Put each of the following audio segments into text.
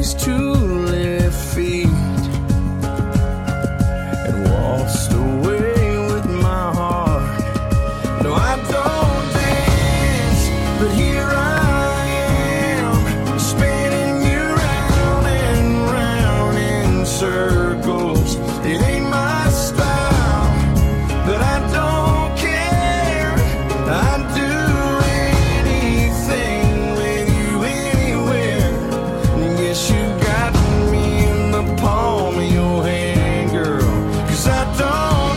his 2 left feet and waltzed away with my heart. No, I don't dance, but here I am, spinning you round and round in circles. It ain't my style, but I don't care. I'd do anything with you anywhere. Yes, you got me in the palm of your hand, girl, 'cause I don't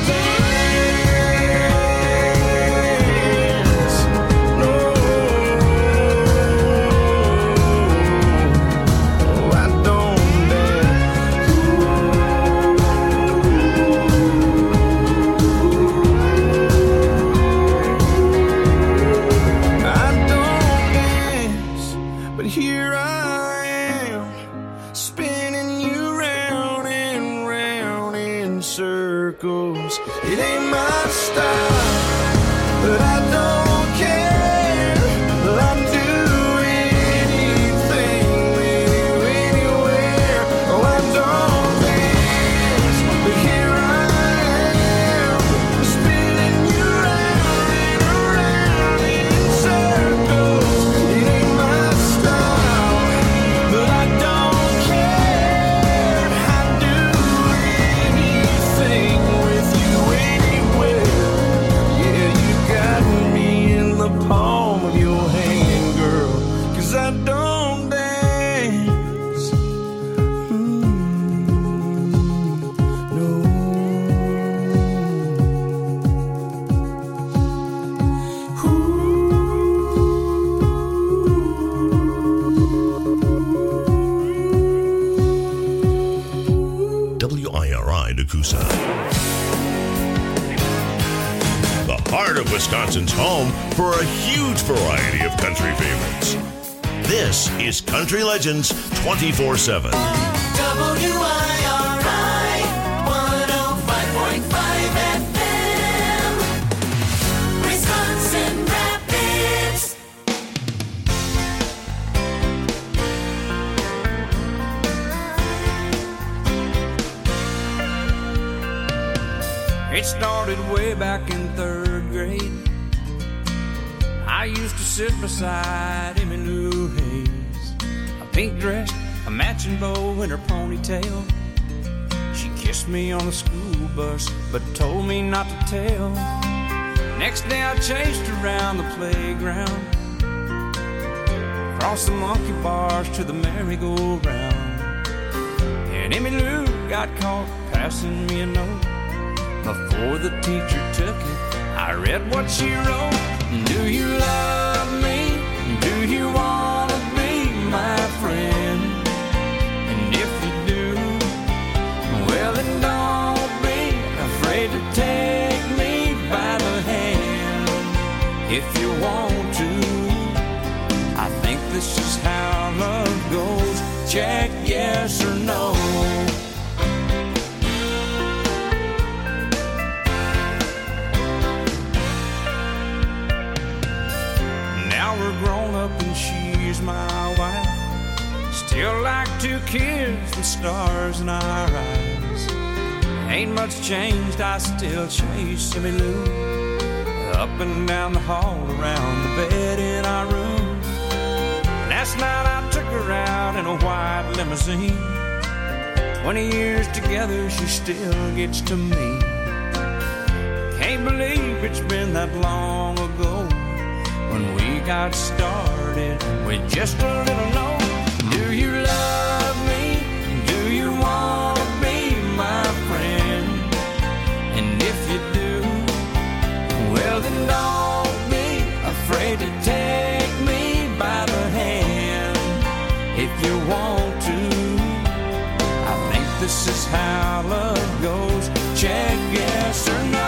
dance. No, I don't dance. I don't dance, but here I am, spinning you round and round in circles. It ain't my style, but I don't care. I'll do anything with you anywhere. Oh, I don't dance, but here I am, spinning you round and round in circles. It ain't my style, but I don't care. I'd do anything with you anywhere. Yeah, you got me in the palm of your hand, girl, 'cause I don't dance. No. WIRI Nakusa. The heart of Wisconsin's home for a huge variety of country favorites. This is Country Legends 24/7. WIRI 105.5 FM, Wisconsin Rapids. It started way back in 3rd grade. I used to sit beside Emmylou Hayes, a pink dress, a matching bow, and her ponytail. She kissed me on the school bus, but told me not to tell. Next day I chased her around the playground, across the monkey bars to the merry-go-round. And Emmylou got caught passing me a note. Before the teacher took it, I read what she wrote. Do you love me? Do you want to be my friend? And if you do, well then don't be afraid to take me by the hand. If you want to, I think this is how love goes. Check yes or no. We're grown up and she's my wife. Still like 2 kids with stars in our eyes. Ain't much changed, I still chase Emmylou up and down the hall, around the bed in our room. Last night I took her out in a white limousine. 20 years together, she still gets to me. Can't believe it's been that long ago when we got started with just a little note. Do you love me? Do you want to be my friend? And if you do, well then don't be afraid to take me by the hand. If you want to, I think this is how love goes. Check yes or no.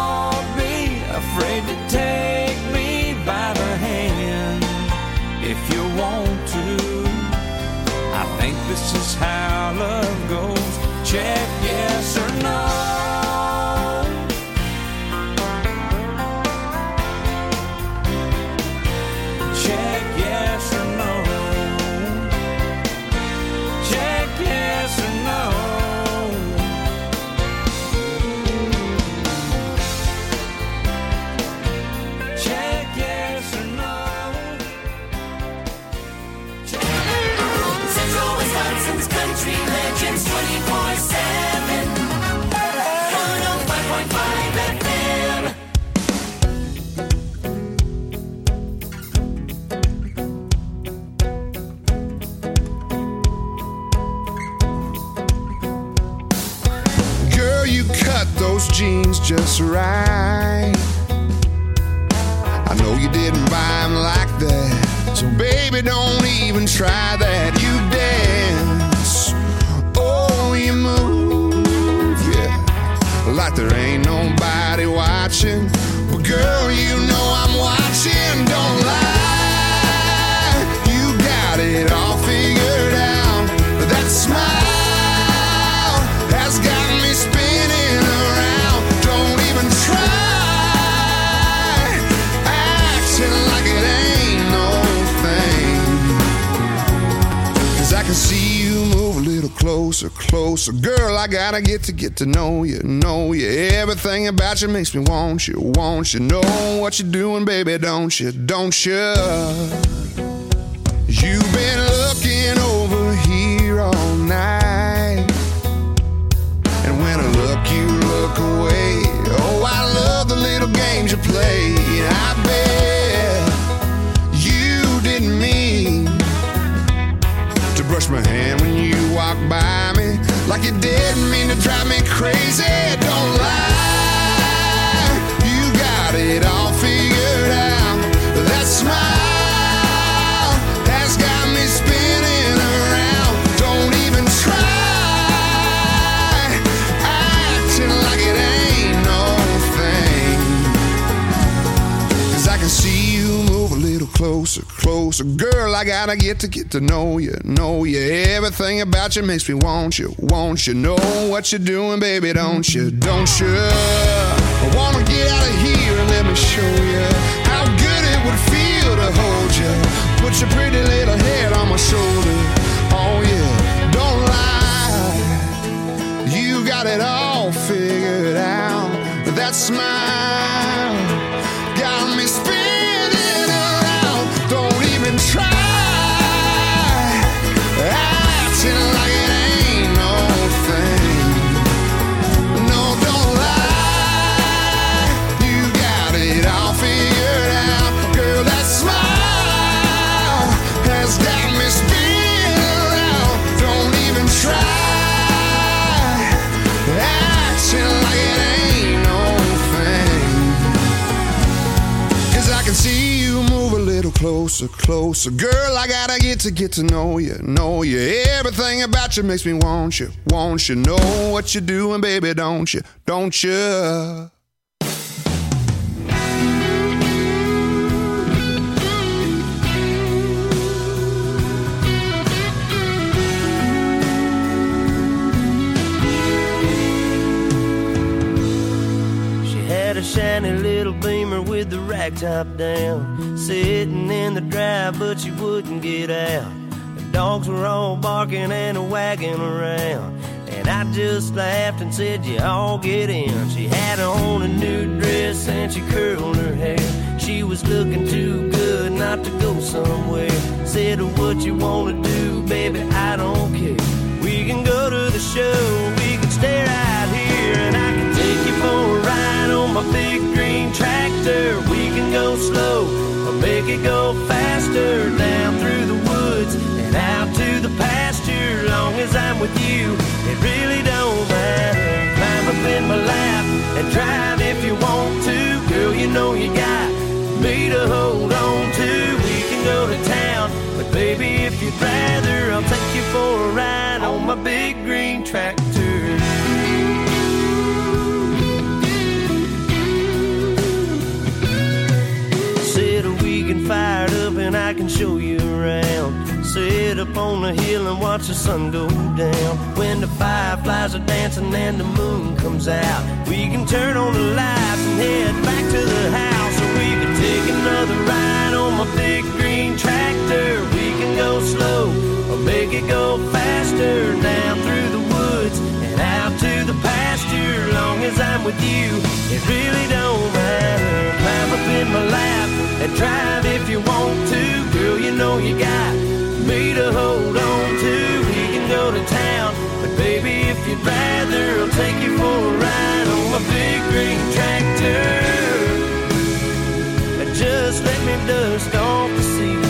If you want to. I think this is how love goes. Check yes or no. Check yes or no. Check yes or no. Check yes or no. Central Wisconsin's Country Legends 24/7. 105.5 FM. Girl, you cut those jeans just right. I know you didn't buy them like that, so baby, don't even try that. You dance, oh, you move, yeah, like there ain't nobody watching. But girl, you know I'm watching, don't lie. You got it all figured out. That smile has got me spinning around. Don't even try acting like it ain't no thing. 'Cause I can see you move a little closer, closer. Girl, I gotta get to know you, know you. Everything about you makes me want you, want you. Know what you're doing, baby, don't you, don't you? You've been looking over here all night, and when I look, you look away. Oh, I love the little games you play. I bet you didn't mean to brush my hand when you walked by me, like you didn't mean to drive me crazy. Don't lie, you got it all figured out. That smile has got me spinning around. Don't even try acting like it ain't no thing. 'Cause I can see you move a little closer, closer. Girl, I gotta get to know you, know you. Everything about you makes me want you, want you. Know what you're doing, baby, don't you, don't you? I wanna get out of here and let me show you how good it would feel to hold you. Put your pretty little head on my shoulder. Oh yeah, don't lie, you got it all figured out. That smile got me spinning around. Don't even try acting like it ain't no thing. No, don't lie, you got it all figured out. Girl, that smile has got me spinning around. Don't even try acting like it ain't no thing. 'Cause I can see you move a little closer, closer. Girl, I gotta get to know you, know you. Everything about you makes me want you, want you. Know what you're doing, baby, don't you, don't you? She had a shiny little Beamer with the rack top down, sitting in the drive, but she wouldn't get out. The dogs were all barking and wagging around, and I just laughed and said, you all get in. She had on a new dress and she curled her hair. She was looking too good not to go somewhere. Said, what you wanna do, baby, I don't care. We can go to the show, we can stay right here, and I can take you for a ride on my big green tractor. We can go slow or make it go faster, down through the woods and out to the pasture. Long as I'm with you, it really don't matter. Climb up in my lap and drive if you want to. Girl, you know you got me to hold on to. We can go to town, but baby, if you'd rather, I'll take you for a ride on my big green tractor. Said we can fire it up and I can show you around. up on the hill and watch the sun go down. When the fireflies are dancing and the moon comes out, we can turn on the lights and head back to the house. Or we can take another ride on my big green tractor. We can go slow or make it go faster, down through the woods and out to the pasture. Long as I'm with you, it really don't matter. Climb up in my lap and drive if you want to. Girl, you know you got me to hold on to. We can go to town, but baby, if you'd rather, I'll take you for a ride on my big green tractor. Just let me dust off the seat.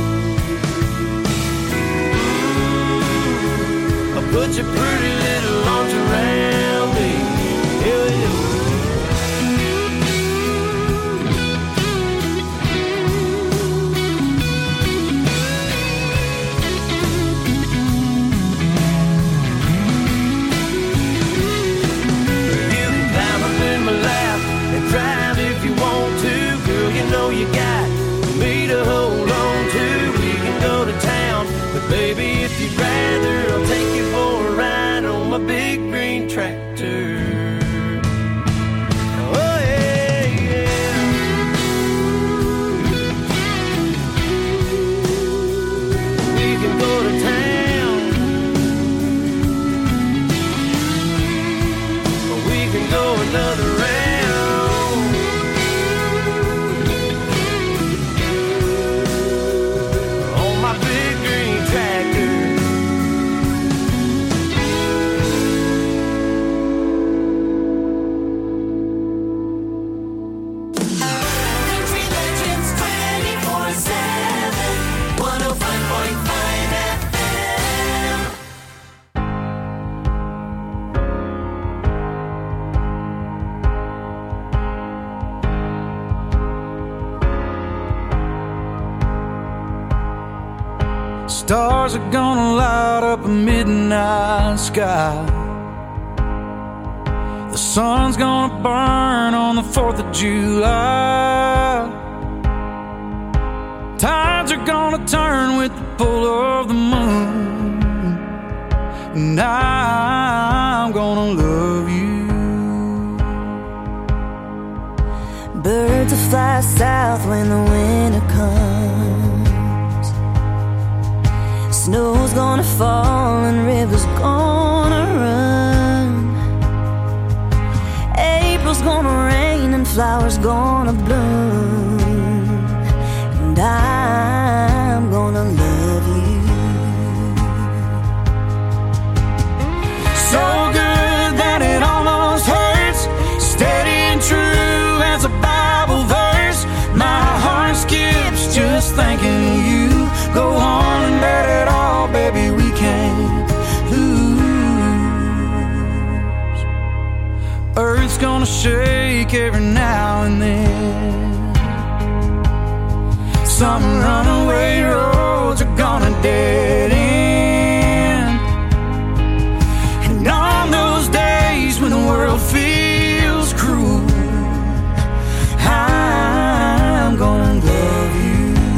I'll put your pretty little arms around me. You got me to hold on to. We can go to town, but baby, if you'd rather, I'll take you for a ride on my big green tractor. Oh yeah, yeah. We can go to town, or we can go another round. Stars are gonna light up a midnight sky. The sun's gonna burn on the 4th of July. Tides are gonna turn with the pull of the moon, and I'm gonna love you. Birds will fly south when the winter comes. Snow's gonna fall and rivers gonna run. April's gonna rain and flowers gonna bloom, and I'm gonna love you. So good that it almost hurts, steady and true as a Bible verse. My heart skips just thinking of you. Go on and bet it all, baby, we can't lose. Earth's gonna shake every now and then. Some runaway roads are gonna dead end. And on those days when the world feels cruel, I'm gonna love you.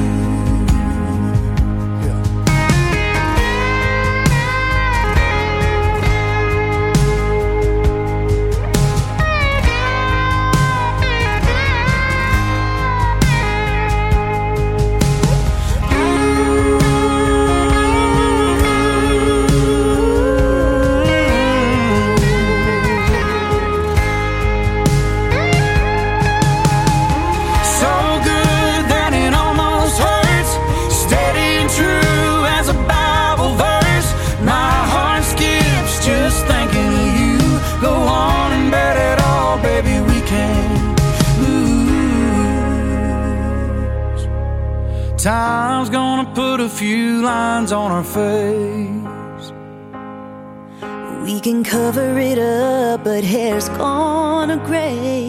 Time's gonna put a few lines on our face. We can cover it up, but hair's gonna gray.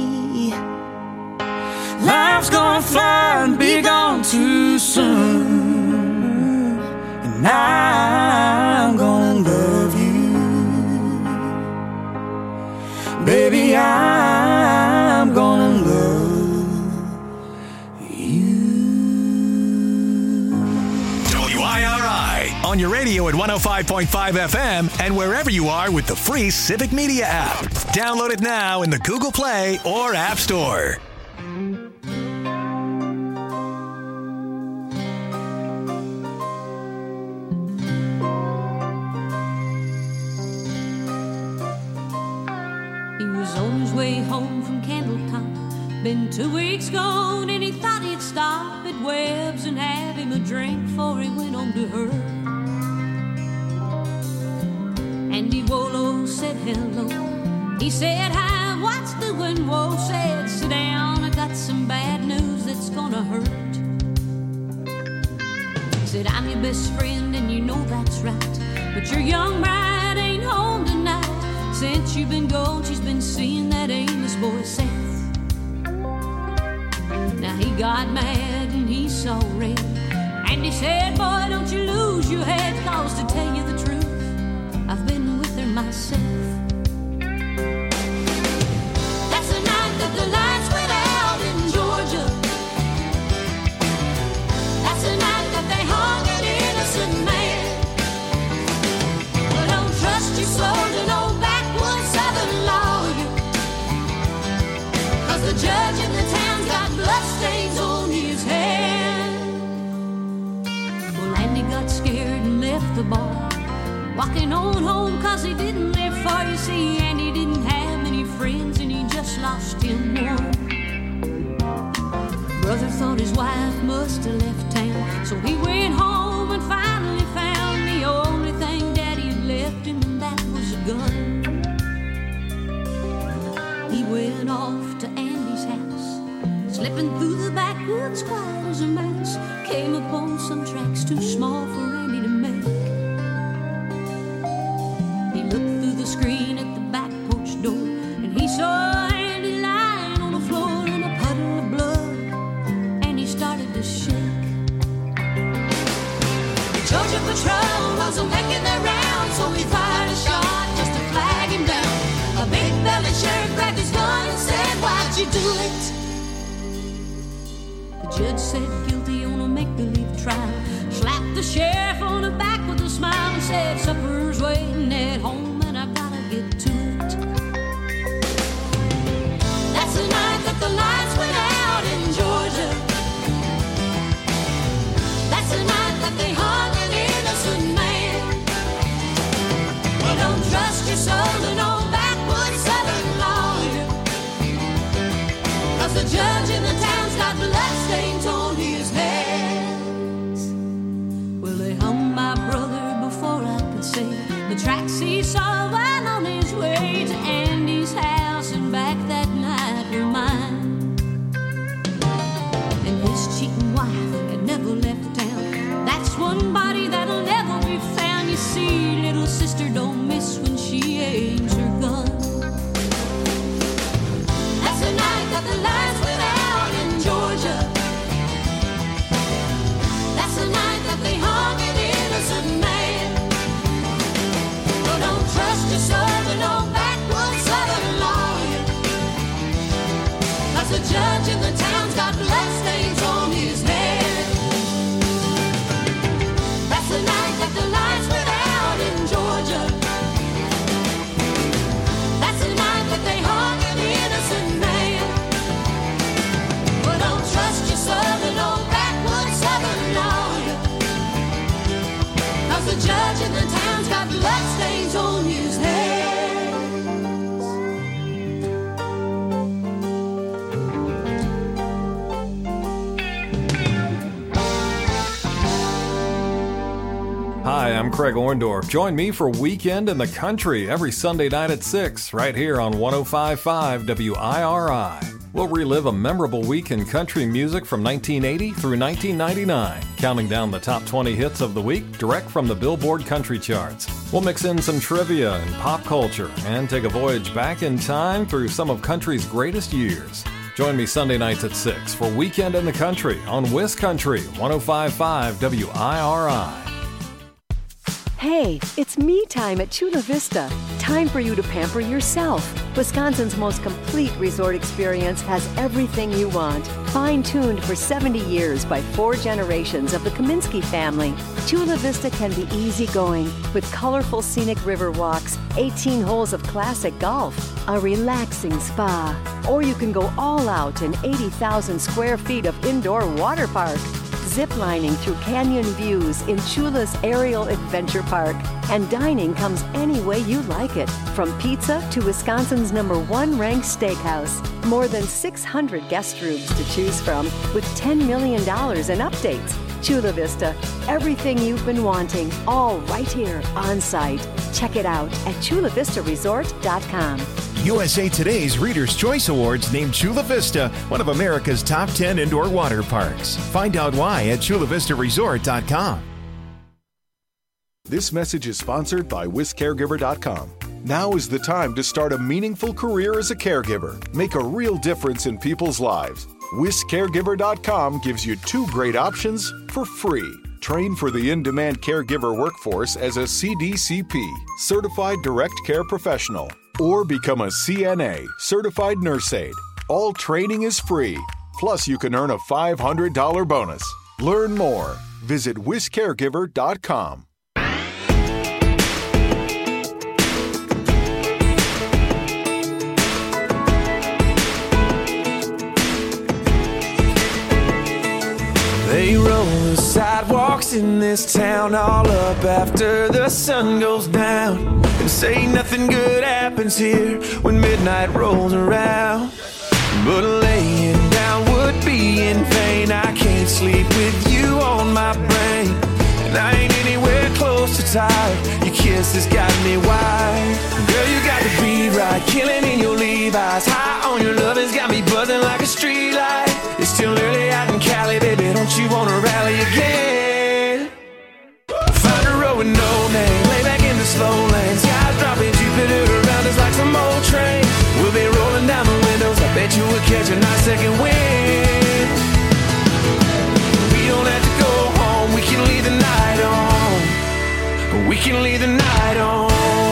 Life's gonna fly and be gone too soon, and I'm gonna love you. Baby, I'm gonna love you. WIRI Play on your radio at 105.5 FM and wherever you are with the free Civic Media app. Download it now in the Google Play or App Store. He was on his way home from Candletop. Been 2 weeks gone and he thought he'd stop at Webb's and have him a drink before he went on to her. Andy Wolo said hello. He said hi, what's doing? Whoa, said sit down, I got some bad news that's gonna hurt. He said I'm your best friend and you know that's right, but your young bride ain't home tonight. Since you've been gone, she's been seeing that Amos boy Seth. Now he got mad and he saw red, and he said, boy, don't you lose your head, cause to tell you the truth, I've been with her myself. That's the night that the lights went out in Georgia. That's the night that they hung an innocent man. But don't trust your soul to no backwoods southern lawyer, cause the judge in the town's got bloodstains on his hand. Well, Andy got scared and left the bar, walking on home cause he didn't live far. You see, Andy didn't have many friends and he just lost him one. Brother thought his wife must have left town, so he went home and finally found the only thing Daddy had left him, and that was a gun. He went off to Andy's house, slipping through the backwoods quiet as a mouse, came upon some tracks too small for Andy to make. He looked through the screen at the back porch door, and he saw Andy lying on the floor in a puddle of blood, and he started to shake. The Georgia Patrol wasn't making their round, so he fired a shot just to flag him down. A big-bellied sheriff grabbed his gun and said, why'd you do it? The judge said guilty on a make-believe trial, slapped the sheriff on the back with a smile and said, supper's waiting at home and I gotta get to it. That's the night that the lights went out in Georgia. That's the night that they hung an innocent man. Well, don't trust your soul to no backwoods southern lawyer, cause the judge in the town's got bloodstains on his hands. Well, they hung my brother before I could say the tracks he saw while on his way to Andy's house and back that night were mine. And his cheating wife had never left town. That's one body that'll never be found. You see, little sister don't miss when she aims her gun. That's the night that the lights went out in Georgia. That's the night that they hung an innocent man. Well, don't trust your soul to no backwoods southern lawyer, cause the judge in the town's got bloodstains on his head. That's the night that the lights went out in Georgia. That's the night that they hung an innocent man. Well, don't trust your soul to no backwoods southern lawyer, cause the judge in the town's got bloodstains on his hands. Hi, I'm Craig Orndorff. Join me for Weekend in the Country every Sunday night at 6, right here on 105.5 WIRI. We'll relive a memorable week in country music from 1980 through 1999, counting down the top 20 hits of the week direct from the Billboard Country Charts. We'll mix in some trivia and pop culture and take a voyage back in time through some of country's greatest years. Join me Sunday nights at 6 for Weekend in the Country on Wiscountry 105.5 WIRI. Hey, it's me time at Chula Vista. Time for you to pamper yourself. Wisconsin's most complete resort experience has everything you want. Fine-tuned for 70 years by 4 generations of the Kaminsky family, Chula Vista can be easygoing with colorful scenic river walks, 18 holes of classic golf, a relaxing spa, or you can go all out in 80,000 square feet of indoor water park. Ziplining through canyon views in Chula's Aerial Adventure Park. And dining comes any way you like it, from pizza to Wisconsin's #1 ranked steakhouse. More than 600 guest rooms to choose from with $10 million in updates. Chula Vista, everything you've been wanting, all right here on site. Check it out at chulavistaresort.com. USA Today's Reader's Choice Awards named Chula Vista one of America's top 10 indoor water parks. Find out why at chulavistaresort.com. This message is sponsored by WisCaregiver.com. Now is the time to start a meaningful career as a caregiver. Make a real difference in people's lives. WisCaregiver.com gives you 2 great options for free. Train for the in-demand caregiver workforce as a CDCP, Certified Direct Care Professional, or become a CNA, Certified Nurse Aide. All training is free. Plus, you can earn a $500 bonus. Learn more. Visit WisCaregiver.com. They roll the sidewalks in this town all up after the sun goes down, and say nothing good happens here when midnight rolls around. But laying down would be in vain. I can't sleep with you on my brain, and I ain't anywhere close to tired. Your kiss has got me wild. Girl, you got the beat right, killing in your Levi's. High on your love has got me buzzing like a street light. It's still early out in Cali, baby, don't you wanna rally again? Find a road with no name, lay back in the slow lane. Skies dropping, Jupiter around us like some old train. We'll be rolling down the windows, I bet you would catch a nice second wind. We don't have to go home, we can leave the night on. We can leave the night on.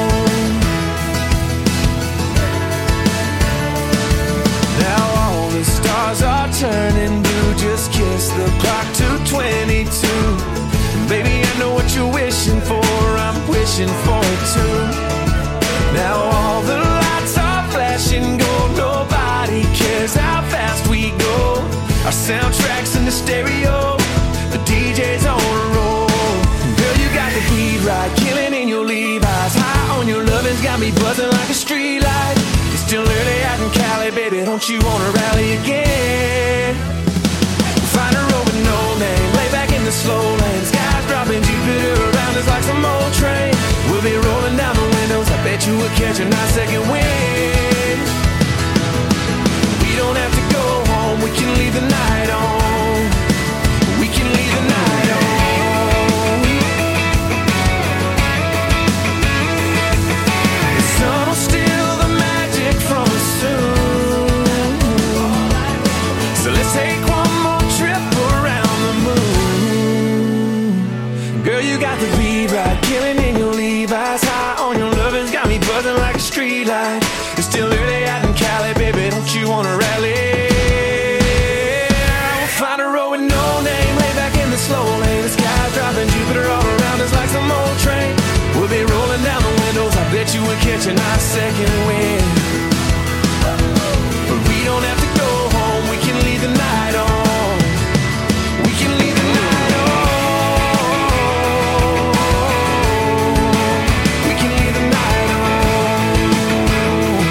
Now all the stars are turning blue, just kiss the clock to 22. Baby, I know what you're wishing for, I'm wishing for it too. Now all the lights are flashing gold, nobody cares how fast we go. Our soundtrack's in the stereo, the DJ's on a roll. Girl, you got the beat right, killing in your Levi's. High on your lovin's got me buzzing like a street light. It's still early out in Cali, baby, don't you wanna rally again? Find a road with no name, lay back in the slow lane. Skies dropping, Jupiter around us like some old train. We'll be rolling down the windows, I bet you would catch a nice second wind. We don't have to go home, we can leave the night on. We can leave the night on. The sun will steal the magic from us soon. So let's take one more trip around the moon. Girl, you got the beat right, killing in your Levi's. High on your lovin's got me buzzing like a street light. It's still early out in Cali, baby, don't you wanna rally? We'll find a road with no name, lay back in the slow lane. The sky's dropping, Jupiter all around us like some old train. We'll be rolling down the windows, I bet you would catch a nice second wind. But we don't have to go home, we can leave the night on. We can leave the night on. We can leave the night on.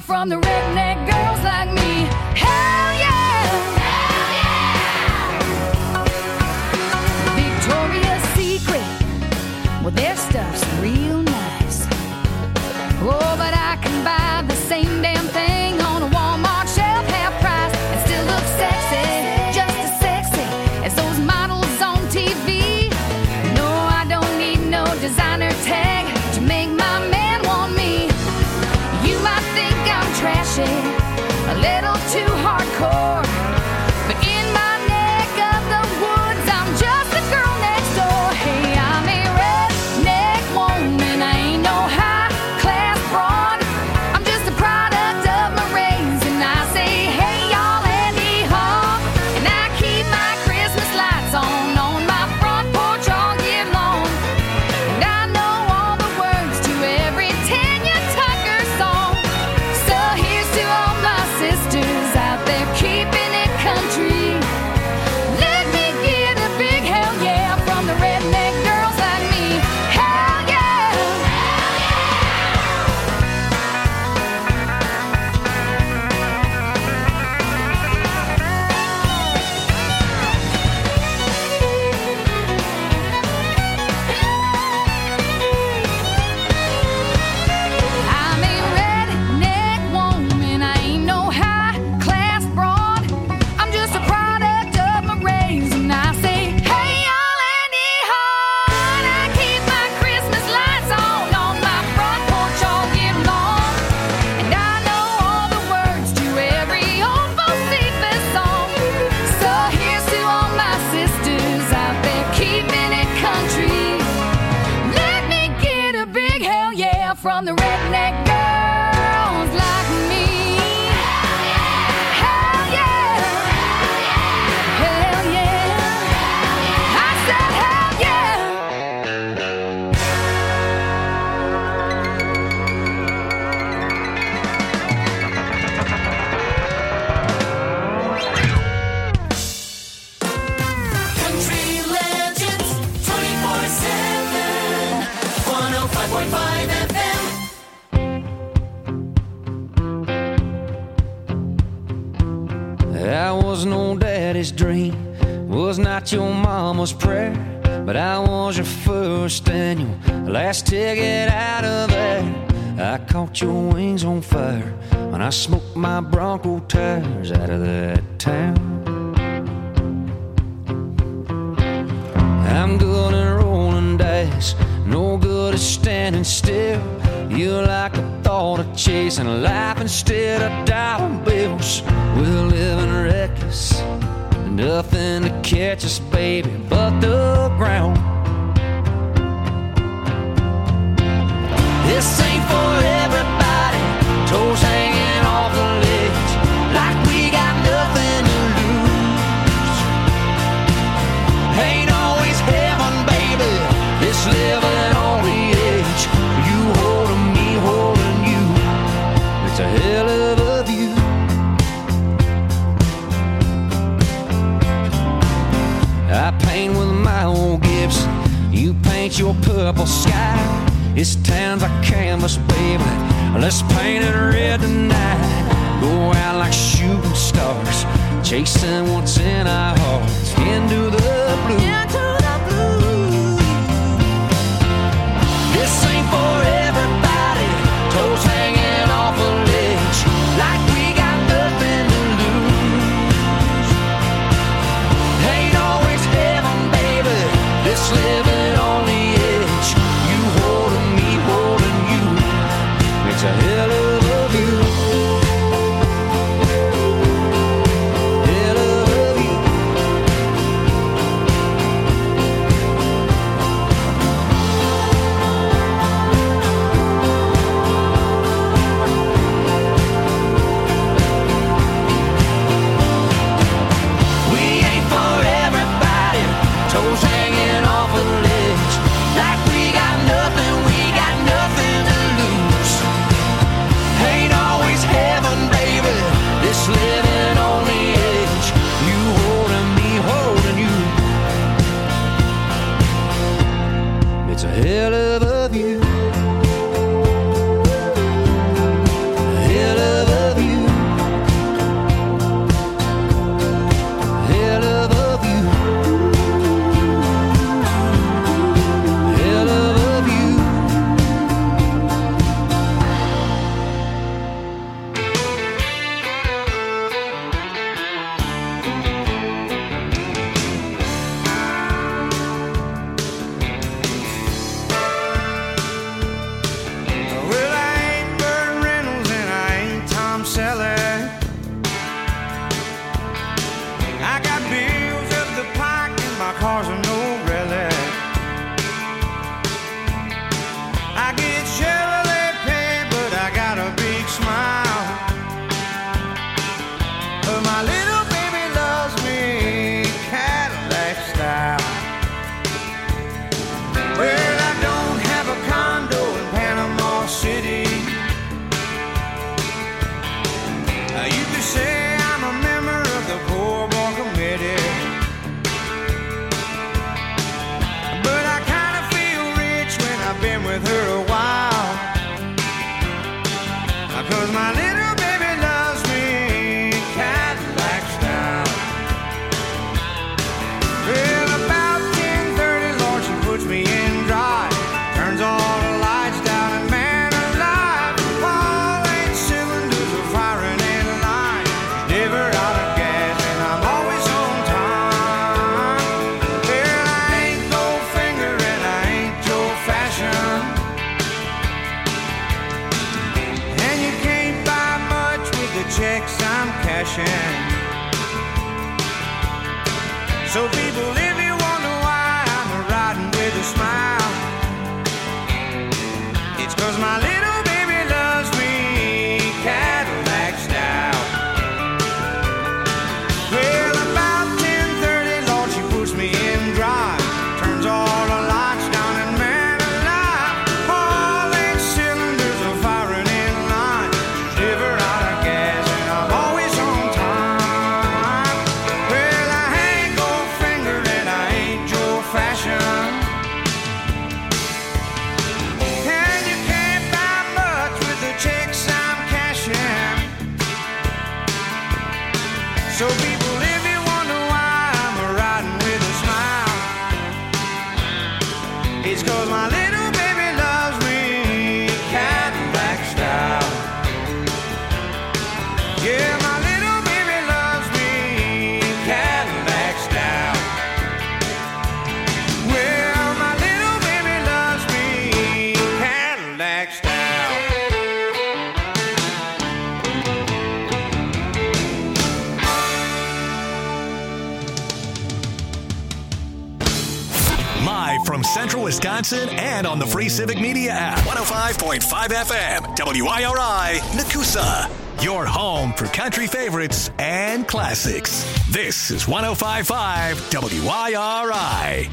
from the redneck girls like me. Hell yeah! Hell yeah! Victoria's Secret, well, their stuff's real nice. Oh, but I can buy the same damn thing on a Walmart shelf, half price, and still look sexy, just as sexy as those models on TV. No, I don't need no designer tag to make my man want me. You might think I'm trashy, a little too hardcore, but in my neck of the woods, I'm just the girl next door. Hey, I'm a redneck woman, I ain't no high-class broad. I'm just a product of my race, and I say, hey, y'all, Andy Hall. And I keep my Christmas lights on my front porch all year long. And I know all the words to every Tanya Tucker song. So here's to all my sisters out there keeping it country. Let me get a big hell yeah from the redneck girls like me. Hell yeah! I'm a redneck woman, I ain't no high-class broad. I'm just a product of my race, and I say, hey, y'all, Andy Hart. I keep my Christmas lights on my front porch all year long. And I know all the words to every old Bocephus song. So here's to all my sisters out there keeping it country. Let me get a big hell yeah from the redneck girls like me. Hell yeah! Hell yeah! I said hell yeah! Country Legends 24/7. 105.5 FM. I was no daddy's dream, was not your mama's prayer, but I was your first and your last ticket out of there. I caught your wings on fire when I smoked my Bronco tires out of that town. I'm good at rolling dice, no good at standing still. You like the thought of chasing life instead of dollar bills. We're living reckless, nothing to catch us, baby, but the ground. This ain't for everybody, toes hanging off the ledge, like we got nothing to lose. Ain't always heaven, baby, this living on the edge. You holding me, holding you, it's a hell of a view. I paint with my old Gibson, you paint your purple sky. This town's a canvas, baby, let's paint it red tonight. Go out like shooting stars, chasing what's in our hearts, into the blue. This ain't for everybody, toes hanging off a ledge, like we got nothing to lose. Ain't always heaven, baby, this living on the edge. You holding me, holding you, it's a hell of a view. Hell of a view. We ain't for everybody, toes hanging off a ledge, like we got nothing to lose. Ain't always heaven, baby, this living on the edge. You holding me, holding you, it's a hell of a view. A hell of a smile. It's 'cause my little baby loves me Cadillac style. Well, about 10:30, Lord, she puts me in drive, turns all the lights down, and man alive, all 8 cylinders are firing in line. Never out of gas, and I'm always on time. Well, I ain't gold-fingered and I ain't Joe Fashion. And you can't buy much with the checks I'm cashing. So people, if you wonder why I'm riding with a smile, it's 'cause my little baby loves me Cadillac style. Yeah, my little baby loves me Cadillac style. Well, my little baby loves me Cadillac style. Live from Central Wisconsin and on the free Civic Media app. 105.5 FM, WIRI, Nakusa. Your home for country favorites and classics. This is 105.5 WIRI.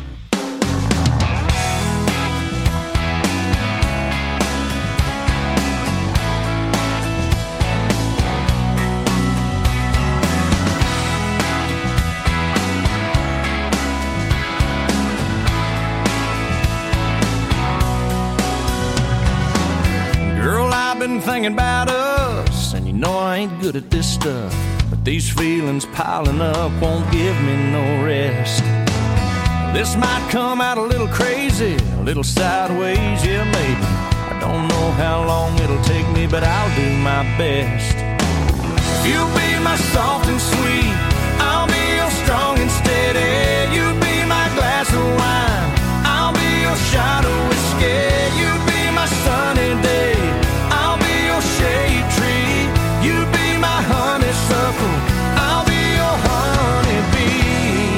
Girl, I've been thinking about us, and you know I ain't good at this stuff, but these feelings piling up won't give me no rest. This might come out a little crazy, a little sideways, yeah, maybe. I don't know how long it'll take me, but I'll do my best. If you'll be my soft and sweet, I'll be your strong and steady. You be my glass of wine, I'll be your shot of whiskey. You be my sunny day, I'll be your shade tree. You be my honeysuckle, I'll be your honeybee.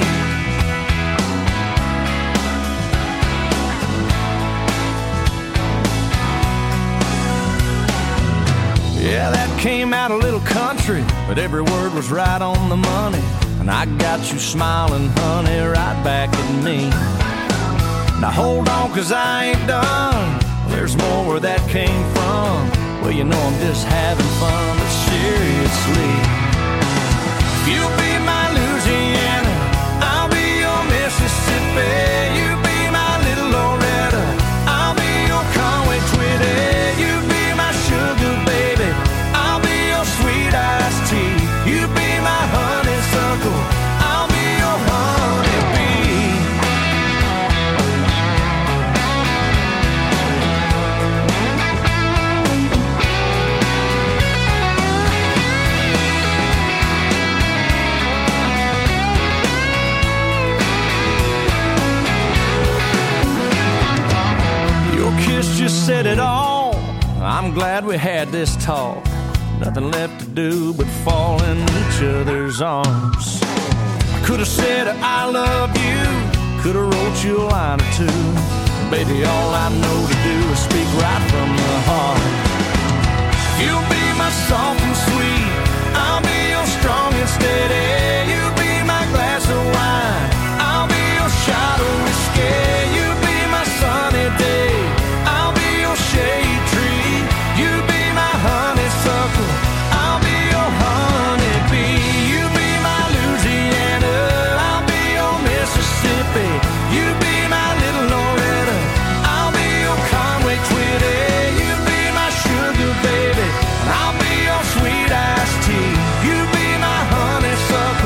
Yeah, that came out a little country, but every word was right on the money. And I got you smiling, honey, right back at me. Now hold on, 'cause I ain't done. There's more where that came from. Well, you know I'm just having fun, but seriously. If you'll be my Louisiana, I'll be your Mississippi. You be my little Loretta, I'll be your Conway Twitty. You be my sugar baby, I'll be your sweet iced tea. You be my honeysuckle, I'll be your honeybee. Your kiss just said it all. I'm glad we had this talk. Nothing left to do but fall in each other's arms. I could have said I love you, could have wrote you a line or two. Baby, all I know to do is speak right from the heart. You'll be my soft and sweet, I'll be your strong and steady. You be my glass of wine, I'll be your shot of whiskey. You be my sunny day, I'll be your shade tree. You be my honeysuckle, I'll be your honeybee. You be my Louisiana, I'll be your Mississippi. You be my little Loretta, I'll be your Conway Twitty. You be my sugar baby, and I'll be your sweet iced tea. You be my honeysuckle,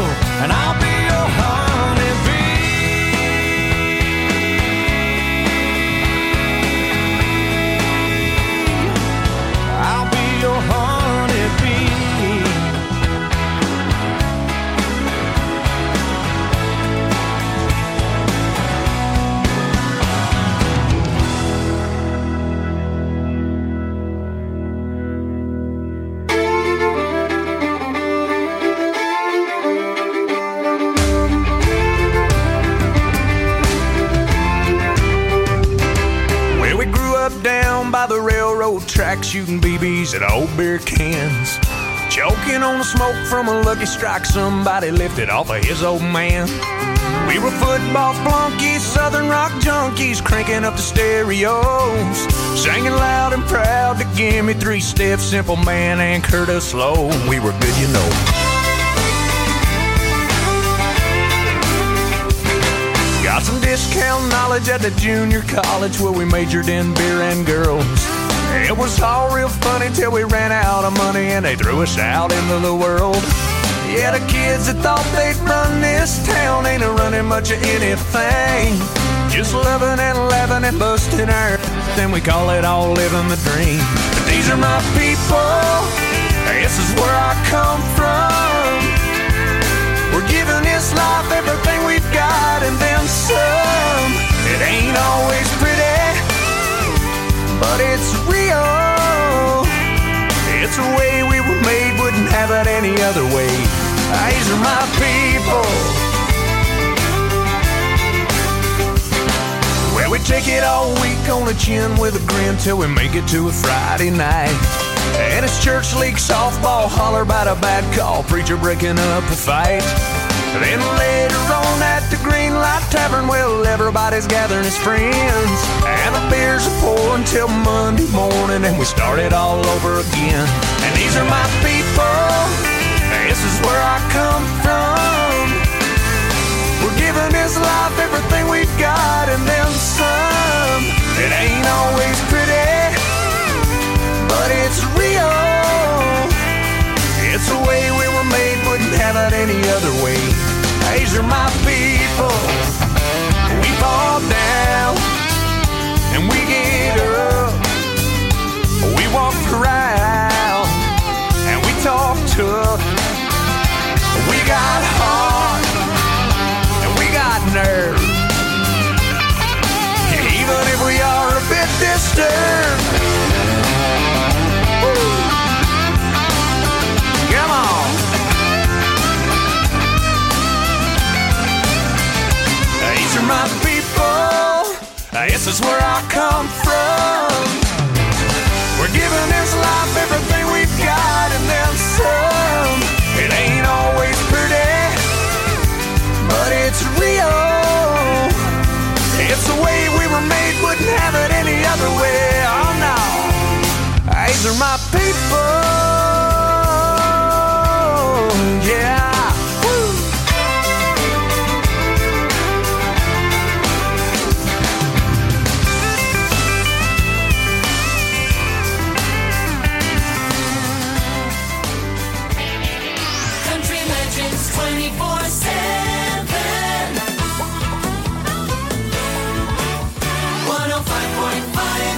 by the railroad tracks, shooting BBs at old beer cans. Choking on the smoke from a Lucky Strike somebody lifted off of his old man. We were football flunkies, southern rock junkies, cranking up the stereos, singing loud and proud to Gimme Three Steps, Simple Man, and Curtis Lowe. We were good, you know. Got some discount knowledge at the junior college where we majored in beer and girls. It was all real funny till we ran out of money and they threw us out into the world. Yeah, the kids that thought they'd run this town ain't running much of anything. Just loving and laughing and busting our then we call it all living the dream. But these are my people, this is where I come from. We're giving this life everything we've got and then some. It ain't always pretty, but it's real. It's the way we were made, wouldn't have it any other way. These are my people. Well, we take it all week on the chin with a grin till we make it to a Friday night. And it's church league softball, holler about a bad call, preacher breaking up a fight. Then later on at the Green Light Tavern, well, everybody's gathering as friends, and the beers are pouring till Monday morning, and we start it all over again. And these are my people, this is where I come from. We're giving this life everything we've got and then some. It ain't always pretty, but it's real. It's the way we were made, wouldn't have it any other way. These are my people. We fall down and we get up. We walk proud and we talk tough. We got heart and we got nerve. Even if we are a bit disturbed. Woo. Come on. These are my people. This is where I come from. We're giving this life everything we've got and then some. It ain't always pretty, but it's real. It's the way we were made, wouldn't have it any other way. Oh no. These are my people. Yeah. Country Legends 24/7. 105.5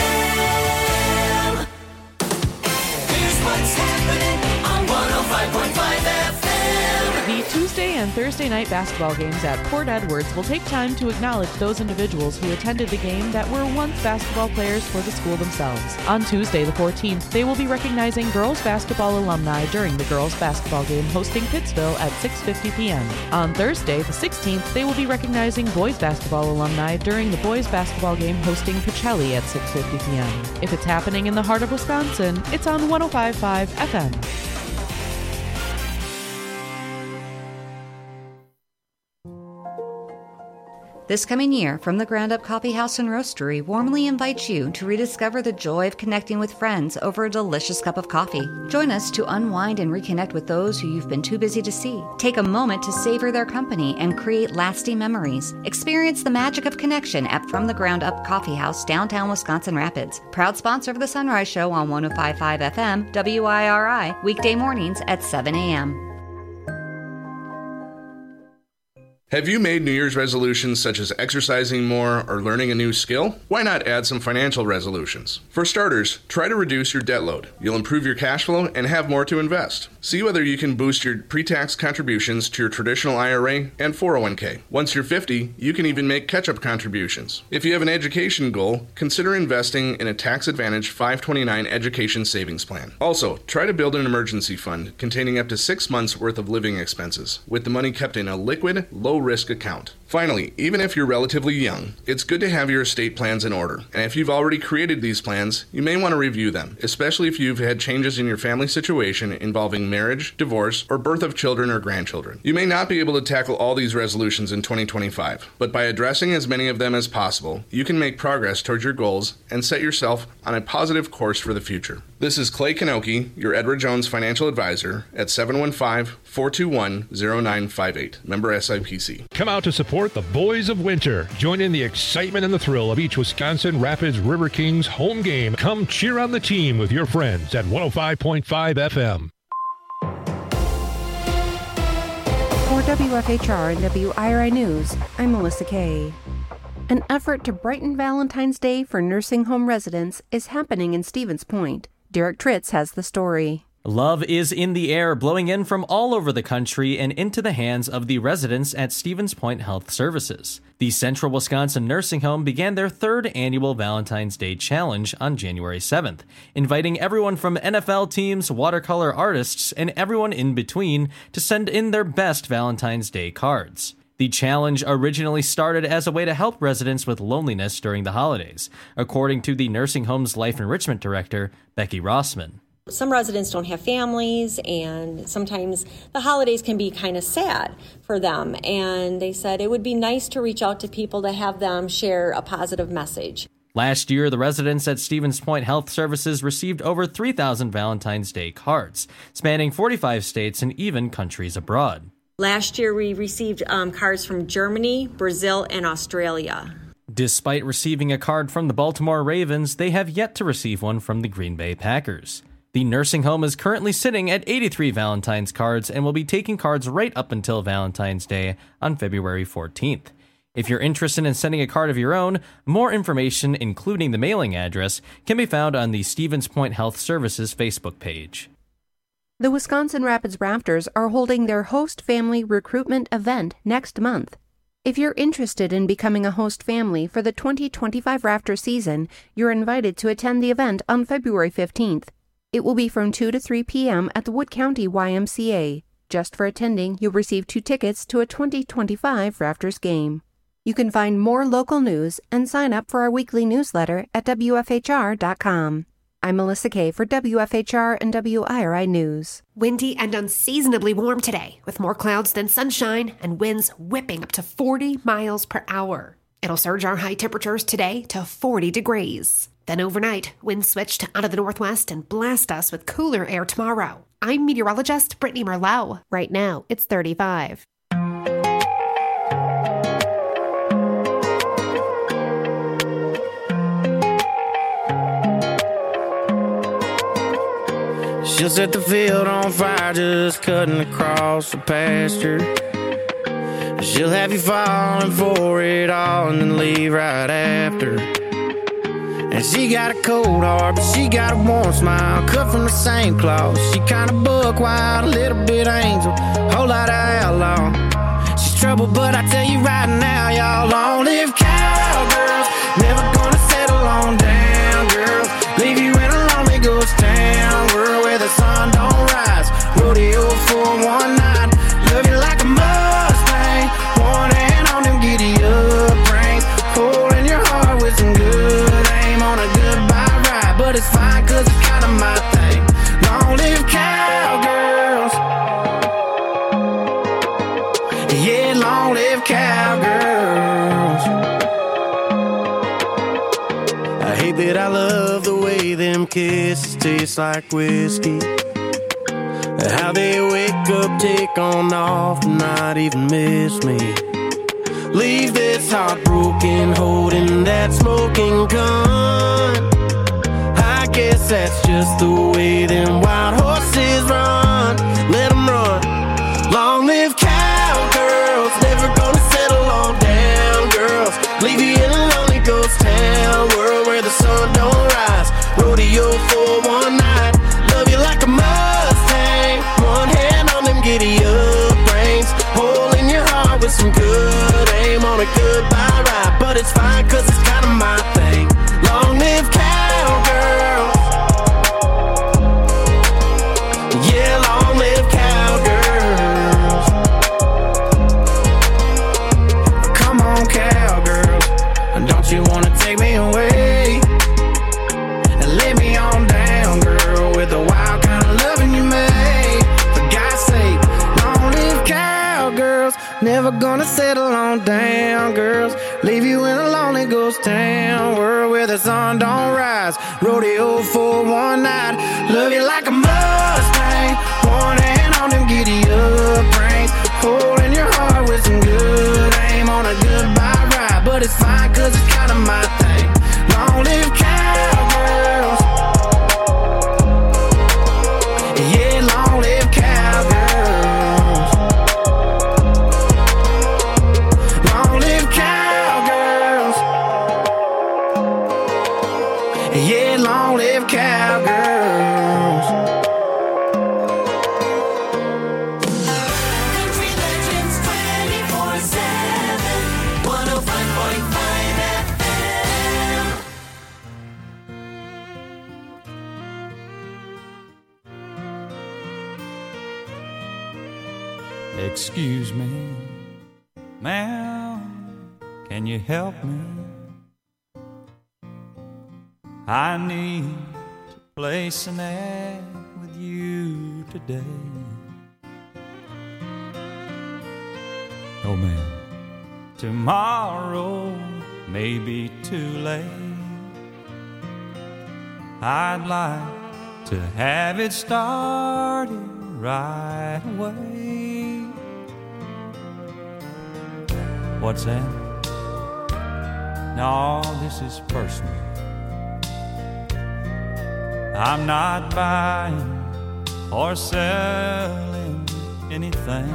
FM. Here's what's happening on 105.5 FM. The Tuesday and Thursday night basketball games at Port Edwards will take time to acknowledge those individuals who attended the game that were once basketball players for the school themselves. On Tuesday the 14th, they will be recognizing girls basketball alumni during the girls basketball game hosting Pittsville at 6:50 p.m. On Thursday the 16th, they will be recognizing boys basketball alumni during the boys basketball game hosting Pacelli at 6:50 p.m. If it's happening in the heart of Wisconsin, it's on 105.5 FM. This coming year, From the Ground Up Coffee House and Roastery warmly invites you to rediscover the joy of connecting with friends over a delicious cup of coffee. Join us to unwind and reconnect with those who you've been too busy to see. Take a moment to savor their company and create lasting memories. Experience the magic of connection at From the Ground Up Coffee House, downtown Wisconsin Rapids. Proud sponsor of the Sunrise Show on 105.5 FM, WIRI, weekday mornings at 7 a.m. Have you made New Year's resolutions such as exercising more or learning a new skill? Why not add some financial resolutions? For starters, try to reduce your debt load. You'll improve your cash flow and have more to invest. See whether you can boost your pre-tax contributions to your traditional IRA and 401k. Once you're 50, you can even make catch-up contributions. If you have an education goal, consider investing in a tax-advantaged 529 education savings plan. Also, try to build an emergency fund containing up to 6 months' worth of living expenses, with the money kept in a liquid, low-risk account. Finally, even if you're relatively young, it's good to have your estate plans in order. And if you've already created these plans, you may want to review them, especially if you've had changes in your family situation involving marriage, divorce, or birth of children or grandchildren. You may not be able to tackle all these resolutions in 2025, but by addressing as many of them as possible, you can make progress towards your goals and set yourself on a positive course for the future. This is Clay Kanoki, your Edward Jones financial advisor at 715-421-0958. Member SIPC. Come out to support the Boys of Winter. Join in the excitement and the thrill of each Wisconsin Rapids River Kings home game. Come cheer on the team with your friends at 105.5 FM. For WFHR and WIRI News, I'm Melissa Kay. An effort to brighten Valentine's Day for nursing home residents is happening in Stevens Point. Derek Tritz has the story. Love is in the air, blowing in from all over the country and into the hands of the residents at Stevens Point Health Services. The Central Wisconsin Nursing Home began their third annual Valentine's Day Challenge on January 7th, inviting everyone from NFL teams, watercolor artists, and everyone in between to send in their best Valentine's Day cards. The challenge originally started as a way to help residents with loneliness during the holidays, according to the nursing home's Life Enrichment Director, Becky Rossman. Some residents don't have families, and sometimes the holidays can be kind of sad for them. And they said it would be nice to reach out to people to have them share a positive message. Last year, the residents at Stevens Point Health Services received over 3,000 Valentine's Day cards, spanning 45 states and even countries abroad. Last year, we received cards from Germany, Brazil, and Australia. Despite receiving a card from the Baltimore Ravens, they have yet to receive one from the Green Bay Packers. The nursing home is currently sitting at 83 Valentine's cards and will be taking cards right up until Valentine's Day on February 14th. If you're interested in sending a card of your own, more information, including the mailing address, can be found on the Stevens Point Health Services Facebook page. The Wisconsin Rapids Raptors are holding their host family recruitment event next month. If you're interested in becoming a host family for the 2025 Raptor season, you're invited to attend the event on February 15th. It will be from 2 to 3 p.m. at the Wood County YMCA. Just for attending, you'll receive 2 tickets to a 2025 Raptors game. You can find more local news and sign up for our weekly newsletter at WFHR.com. I'm Melissa Kay for WFHR and WIRI News. Windy and unseasonably warm today, with more clouds than sunshine and winds whipping up to 40 miles per hour. It'll surge our high temperatures today to 40 degrees. Then overnight, winds switch to out of the northwest and blast us with cooler air tomorrow. I'm meteorologist Brittany Merlot. Right now, it's 35. She'll set the field on fire just cutting across the pasture. She'll have you falling for it all and then leave right after. And she got a cold heart, but she got a warm smile, cut from the same cloth. She kinda buck wild, a little bit angel, whole lot of outlaw. She's trouble, but I tell you right now, y'all, long live cowgirls. Never gonna settle on down, girls. Leave you in a lonely ghost town, world where the sun don't rise. Rodeo for one night, love you like a Mustang. One hand on them giddy up reins, holding your heart with some good aim on a goodbye ride. But it's fine, cause it's kinda my thing. Long live cowgirls. Yeah, long live cowgirls. I hate that I love the way them kisses taste like whiskey. How they wake up, take on off, and not even miss me. Leave this heart broken, holding that smoking gun. I guess that's just the way them wild horses run. Let them run. Long live cowgirls, never gonna settle on down, girls. Leave you in a lonely ghost town, world where the sun don't rise. Rodeo for one night, love you like a Mustang. One hand on them giddy up reins, holding your heart with some good aim on a goodbye ride. But it's fine, cause it's kinda my thing. Long live cowgirls. Yeah, Don't you wanna take me away and lay me on down, girl, with the wild kind of loving you made? For God's sake, long live cowgirls. Never gonna settle on down, girls. Leave you in a lonely ghost town, world where the sun don't rise. Rodeo for one night. Love you like a Mustang, one hand on them giddy up reins, holding your heart with some good aim on a goodbye ride. But it's fine, cause it's kinda my thing. Long live cowgirls. Yeah, long live cowgirls. Long live cowgirls. Yeah, long live cowgirls. Country Legends 24/7, 105.5 FM. Excuse me, ma'am, can you help me? I need to place an ad with you today. Oh, ma'am, tomorrow may be too late. I'd like to have it started right away. What's that? No, this is personal. I'm not buying or selling anything.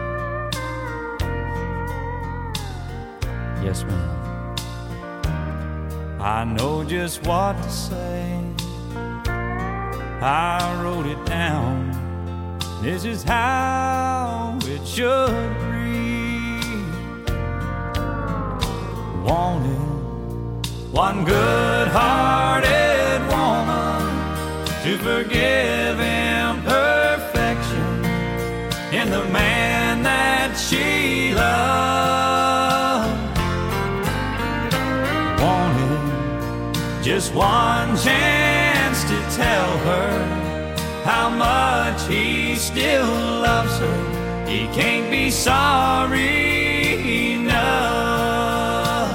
Yes, ma'am. I know just what to say. I wrote it down. This is how it should read. Wanted one good-hearted woman to forgive imperfection in the man that she loved. Wanted just one chance to tell her how much he still loves her. He can't be sorry enough.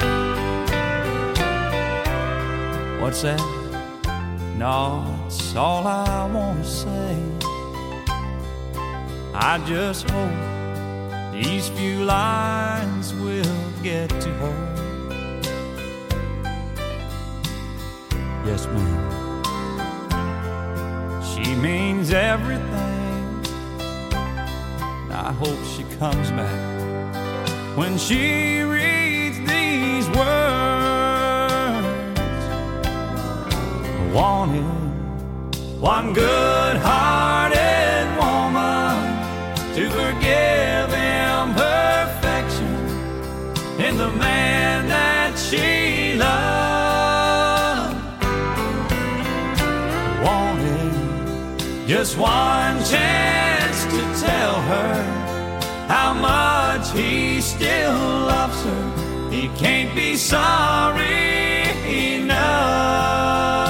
What's that? No, it's all I want to say. I just hope these few lines will get to her. Yes, ma'am. She means everything. I hope she comes back when she reads these words. Wanted one good-hearted woman to forgive imperfection in the man that she loved. Wanted just one chance to tell her how much he still loves her. He can't be sorry enough.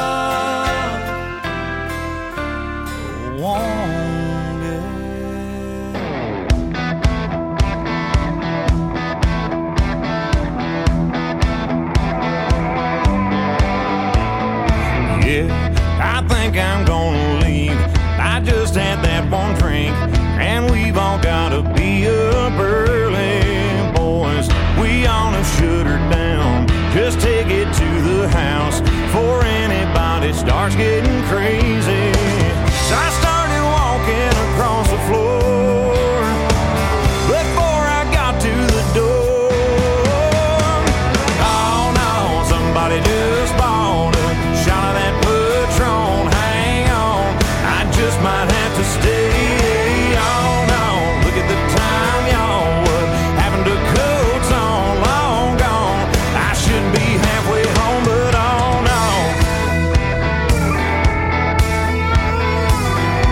Yeah, I think I'm gonna leave. I just had that one drink, and we've all gotta be up early, boys. We ought to shut her down. Just take it to the house before anybody starts getting crazy. So I started walking across the floor before I got to the door. Oh no, somebody just bought a shot of that Patron. Hang on, I just might have to stay. Oh no, look at the time, y'all. What happened to coats on? Long gone. I shouldn't be halfway home, but oh no.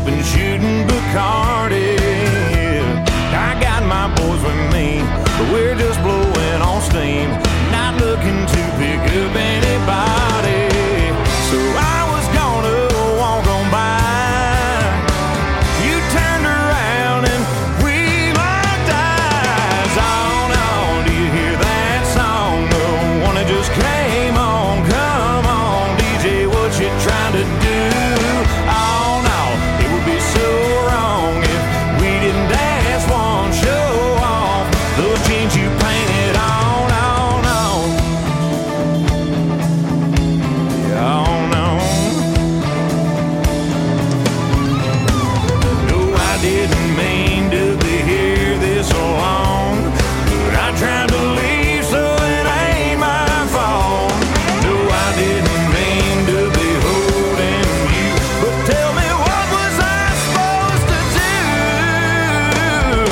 been shooting Bacardi. I got my boys with me, but we're just blowing on steam, not looking to pick up anybody. So I was gonna walk on by. You turned around and we locked eyes. On, do you hear that song? The one that just came on. Come on, DJ, what you trying to do? Oh no, it would be so wrong if we didn't dance one show off. Those jeans you painted on. Didn't mean to be here this long, but I tried to leave, so it ain't my fault. No, I didn't mean to be holding you, but tell me, what was I supposed to do?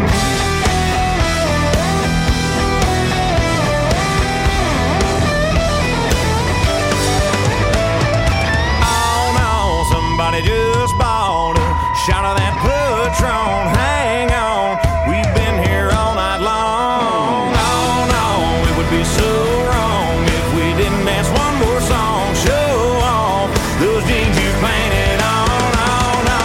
Oh no, somebody just bought a shot of that Patron, hang on, we've been here all night long. Oh no, it would be so wrong if we didn't dance one more song. Show off those jeans you painted on. Oh no,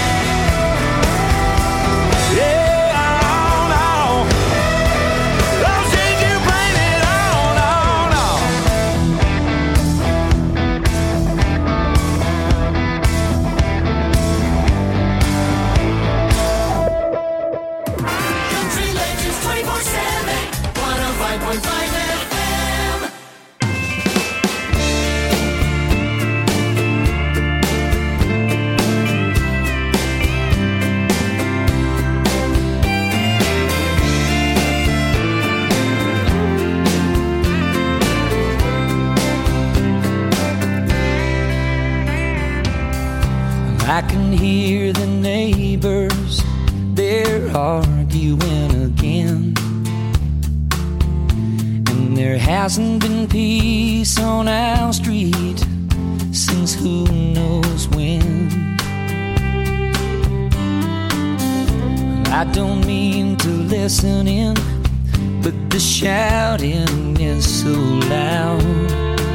yeah, oh no, those jeans you painted on. Oh no. Country Legends 24/7, 105.5 FM. I can hear the neighbors, they're arguing again. And there hasn't been peace on our street since who knows when. I don't mean to listen in, but the shouting is so loud.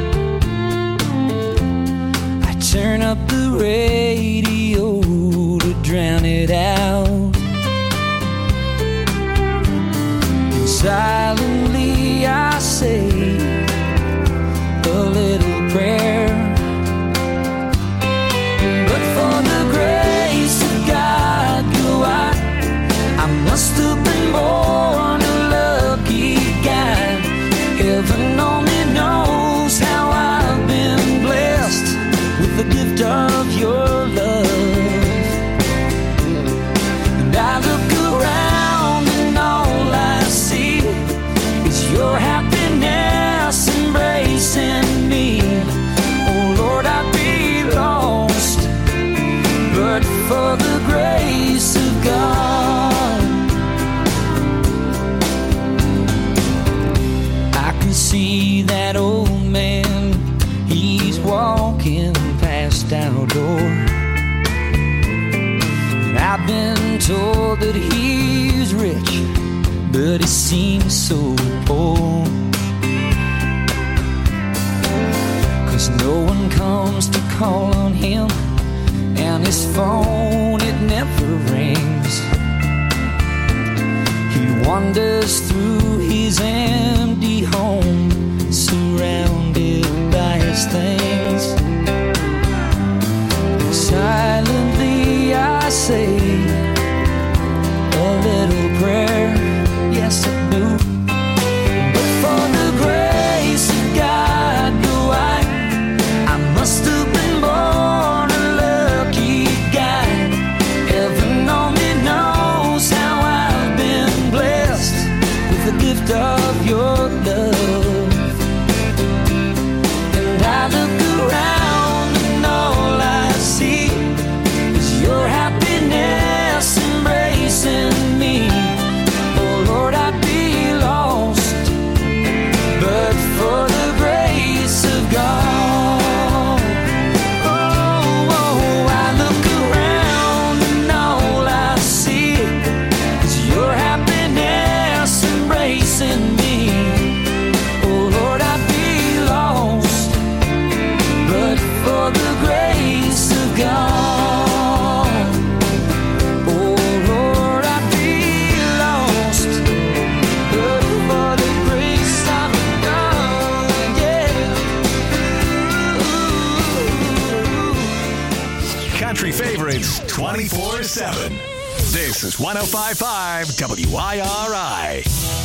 I turn up the radio to drown it out. And silently I say a little prayer. But for the grace of God, I must have been born a lucky guy. Heaven only knows how I've been blessed with the gift of your love. And I look around and all I see is your happiness embracing me. Oh Lord, I'd be lost, but for the grace of God. I can see that old man, he's walking past our door. And I've been told that he's rich, but he seems so poor. 'Cause no one comes to call on him, and his phone, it never rings. He wanders through his empty home, surrounded by his things. Silently I say a little prayer, yes I do. But for the grace of God, I must have been born a lucky guy. Heaven only knows how I've been blessed with the gift of your love. And I look country favorites 24/7. This is 105.5 WIRI.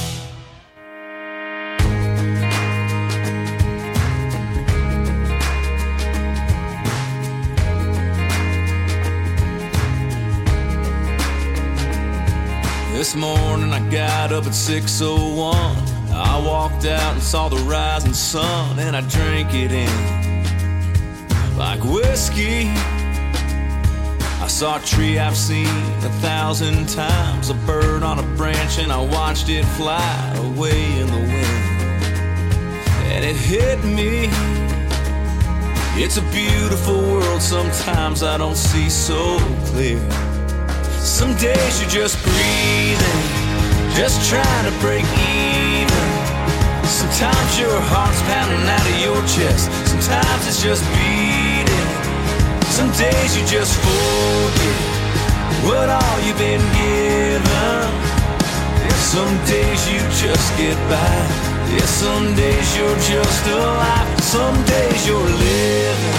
This morning I got up at 6:01. I walked out and saw the rising sun, and I drank it in like whiskey. I saw a tree I've seen 1,000 times, a bird on a branch, and I watched it fly away in the wind. And it hit me, it's a beautiful world, sometimes I don't see so clear. Some days you're just breathing, just trying to break even. Sometimes your heart's pounding out of your chest, sometimes it's just beating. Some days you just forget what all you've been given. Some days you just get by. Yeah, some days you're just alive. Some days you're living.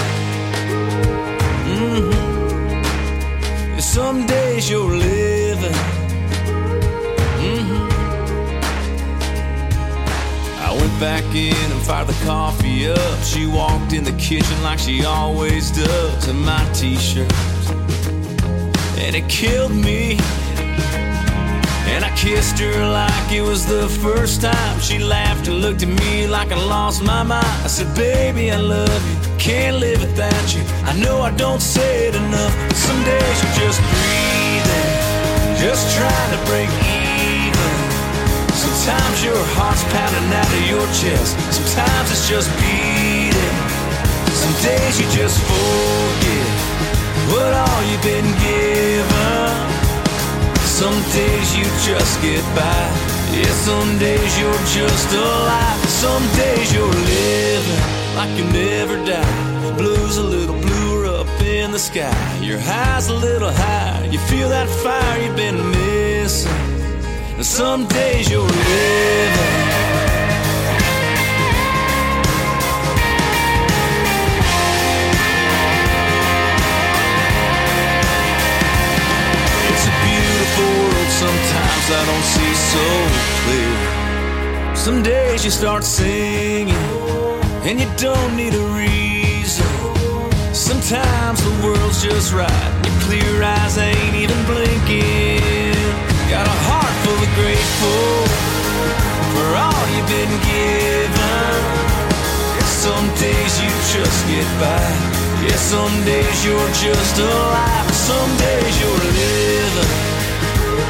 Yeah, some days you're living. I went back in and fired the coffee up. She walked in the kitchen like she always does in my t-shirt, and it killed me. And I kissed her like it was the first time. She laughed and looked at me like I lost my mind. I said, baby, I love you, can't live without you. I know I don't say it enough, but some days you're just breathing, just trying to break even. Sometimes your heart's pounding out of your chest, sometimes it's just beating. Some days you just forget what all you've been given. Some days you just get by. Yeah, some days you're just alive. Some days you're living like you never die. Blue's a little bluer up in the sky. Your high's a little higher. You feel that fire you've been missing. And some days you're living. Sometimes I don't see so clear. Some days you start singing and you don't need a reason. Sometimes the world's just right, your clear eyes ain't even blinking. Got a heart full of grateful for all you've been given. Some days you just get by. Yeah, some days you're just alive. Some days